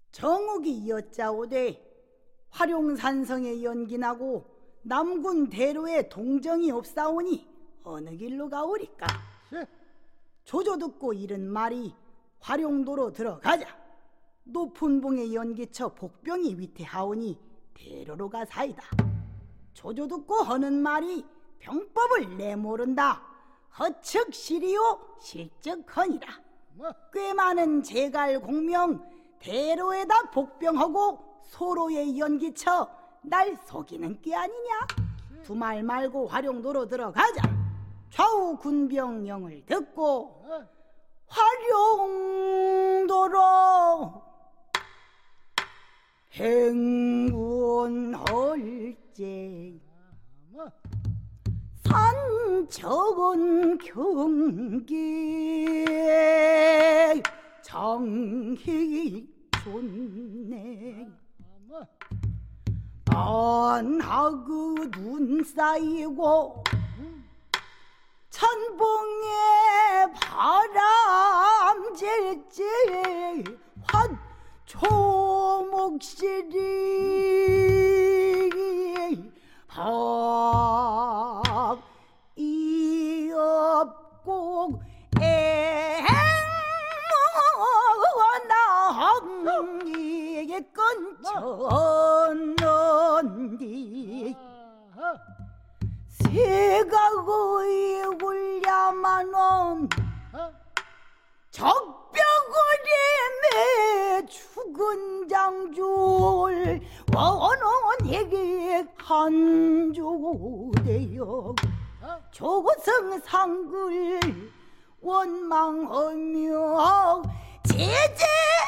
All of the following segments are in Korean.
정욱이 여짜오되 화룡산성에 연기나고 남군 대로에 동정이 없사오니 어느 길로 가오리까? 조조 듣고 이른 말이 화룡도로 들어가자. 높은 봉에 연기쳐 복병이 위태하오니 대로로 가사이다. 조조 듣고 하는 말이 병법을 내모른다. 허측시리요 실적허니라. 꽤 많은 제갈 공명 대로에다 복병하고 소로에 연기쳐 날 속이는 게 아니냐? 두말 말고 화룡도로 들어가자. 좌우 군병령을 듣고 화룡도로 행군할제 산적은 경기 정희 좋네. 안하그 눈 쌓이고 천봉에 바람 질지 환 초목실이 밥이 없고 애행나항이 끊쳤는디 새가거이 울야만은 적벽거림에 죽은 장줄 원원에게 한조되어 조성상글 원망하며 제제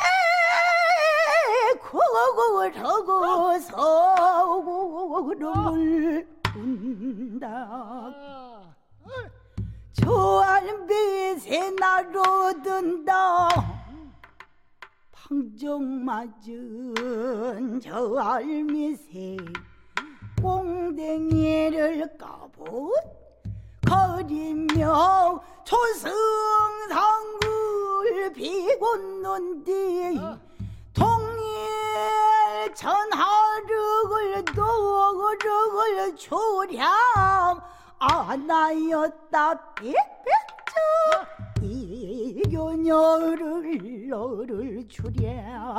구구르고 서구름을 운다. 저 알빛에 나로든다. 방정 맞은 저 알빛에 꽁댕이를 까봇 거리며 초승상글 비곤는디 통일 전하륵을 도륵을 초량 아나였다 삐삐쭈 이교녀를 너를 주랴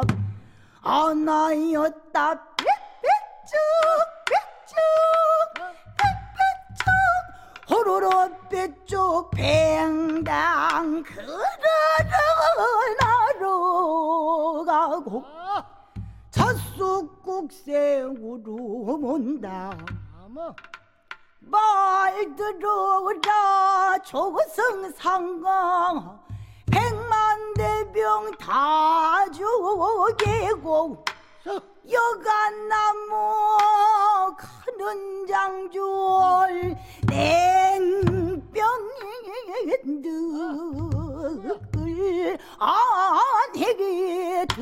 아나였다 삐삐쭈 삐쭈 삐삐쭈 호로로 삐쭉 뱅당 그르르 나로 가고 젖쑥국새우로 문다. 말 들어라 조성상강 백만대병 다 죽이고 여간나무 가는 장졸 냉병들 안에게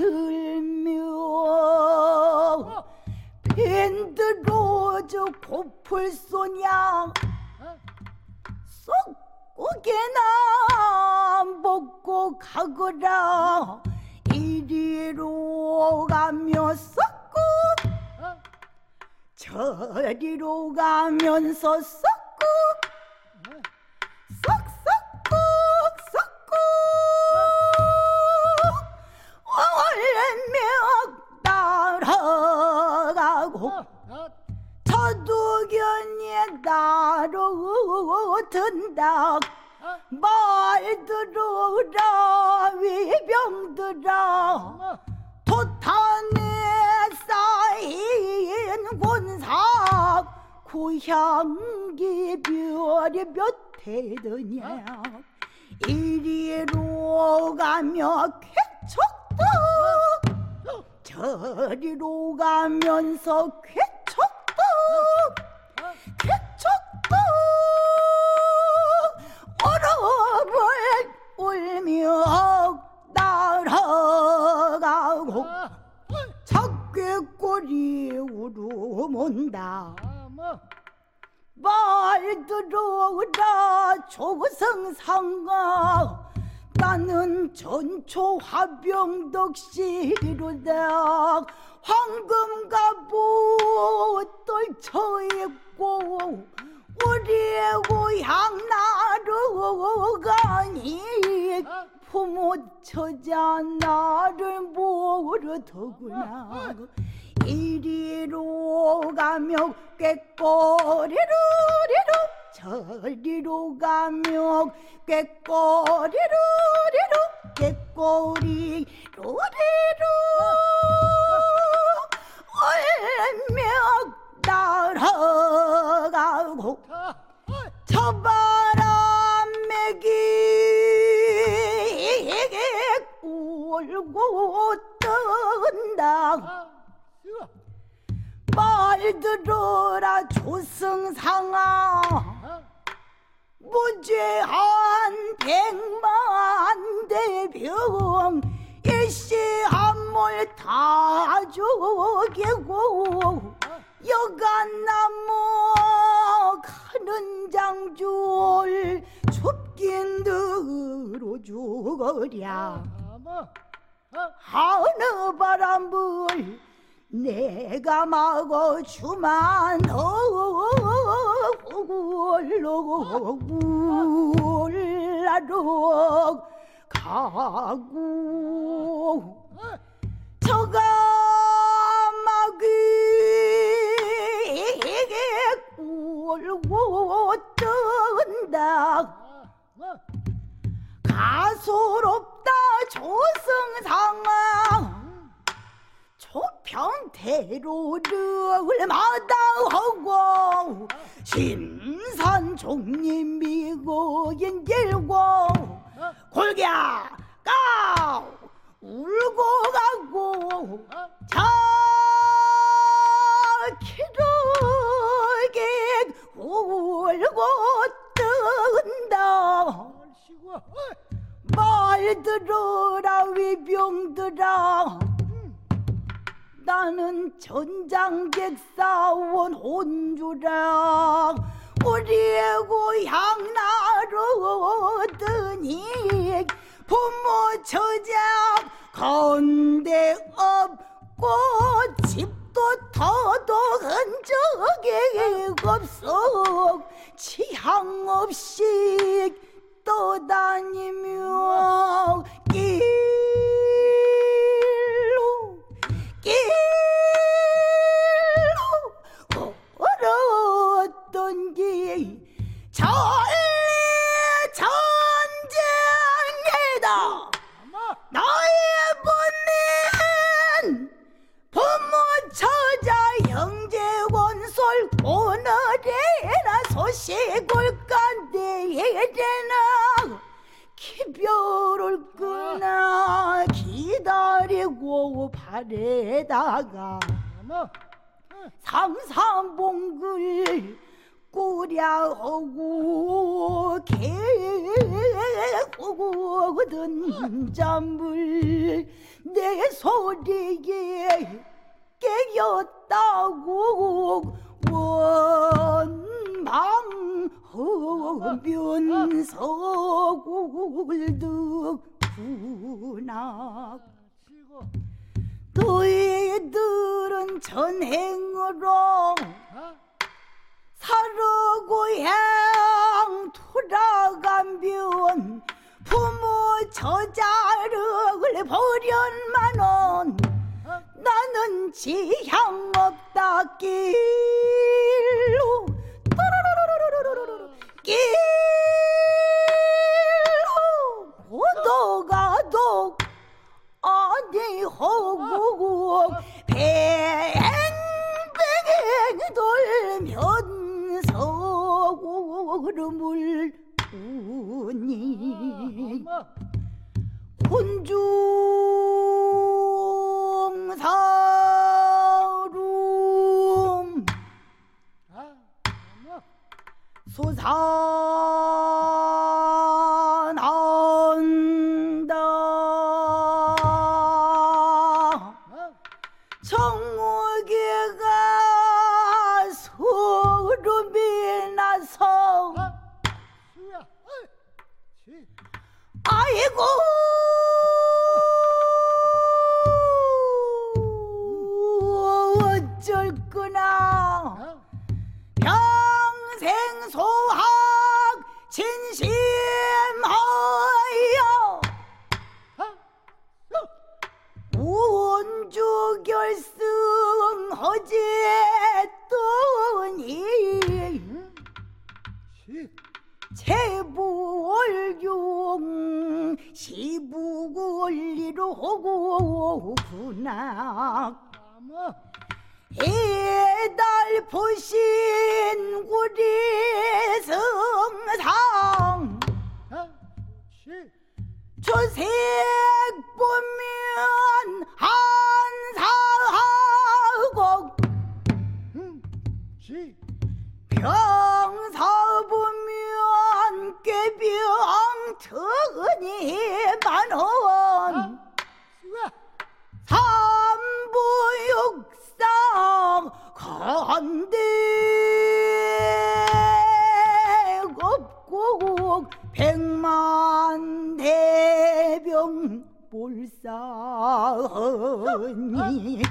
들며 밴드로 저 고풀소냐 쏙 고개나 먹고 가거라. 이리로 가며 썩고 저리로 가면서 썩고 썩썩고 썩고 월명 따라가고 저두견이 따로 든다. 말 들어라 위병들아 토탄에 쌓인 권사 고향기 별이 몇 해드냐. 이리로 가며 쾌척떡 저리로 가면서 쾌척떡 쾌척떡 얼음을 울며 날아가고 적개꼬리 우르몬다. 말 들어라 조성상가 나는 전초 화병덕시로다 황금갑옷 떨쳐입고 우리의 고향 나러 가니 부모 처자 나를 모르더구나. 이리로 가며 꾀꼬리루리루 저리로 가며 꾀꼬리루리루 꾀꼬리루리루 얼며 날아가고 저 바람에게 울고 뜬다. 말 들어라 조승상아, 무죄한 100만 대병 일시한몰 다 죽이고 여간나무 가는 장줄 춥긴 들어 죽으랴. 하늘 바람을 내가 막아주만 울라러 가고 저가 막이 울고 뜬다. 가소롭다 조승상아, 조평대로를 마다하고 신산종림이고 인질고 골갸 까 울고 가고 자 기르게 울고 뜬다. 말 들어라 위병들아, 나는 전장객 싸운 혼주라. 우리의 고향 나르더니 부모 처자 건대 없고 집도 터도 흔적이 없어 취향 없이 떠다니며 길로 걸었던지 전리 전쟁이다. 나의 본인 부모 처자 형제 원솔 오늘이나 소식을 간대에나 기별을 끄나 기다리고 바래다가 상상봉글 꾸려오고 개고든 잠을 내 소리에 깨었다고 원망하면서 굴득구나. 너희들은 전행으로 사르고향 돌아가면 부모 저자를 버련만은 나는 지향 없다. 길로 길로 오도가도 아니하고 뱅뱅 돌면서 구름을 우니 군중사룸 솟아난다. 정무기가 소름이 나서 아이 아이고 어쩔 거나 평생 소학 진심하여 운주 결승하제더니 제부월중 시부권리로 오구나 이달 보신 우리 성상 조색 보면 한사하고 병사 보면 꾀병터니 만원 삼부육상 간대 없고 백만 대병 볼사하니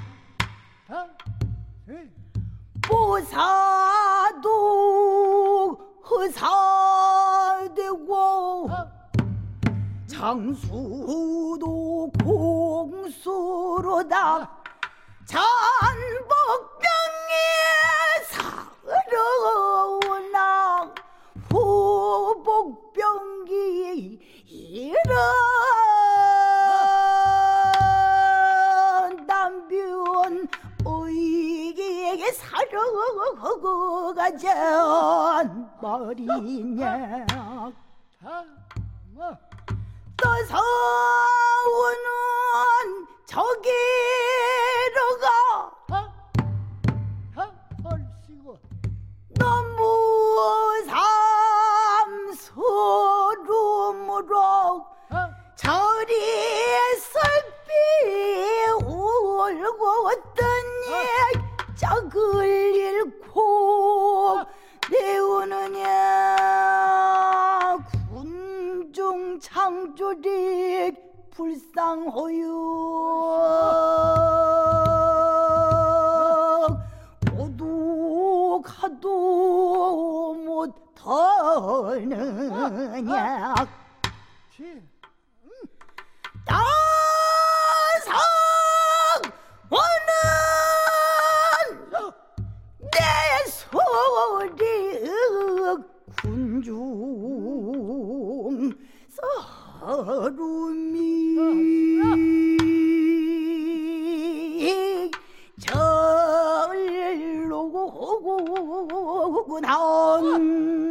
보사도 허사되고 장수도 공수로다 잔복병에 사러우나 후복병기 이런 남변 의기에게 사러가 전 말이냐 떠서 오는 저기로 가 너무 삼소름으로 저리 슬피 울고 있더니 짝을 잃고 내오느냐 군중 창조리 불쌍하여 고독하도 못하느냐 따상 오는 내 소리 군중 서름이 절로 오고 나온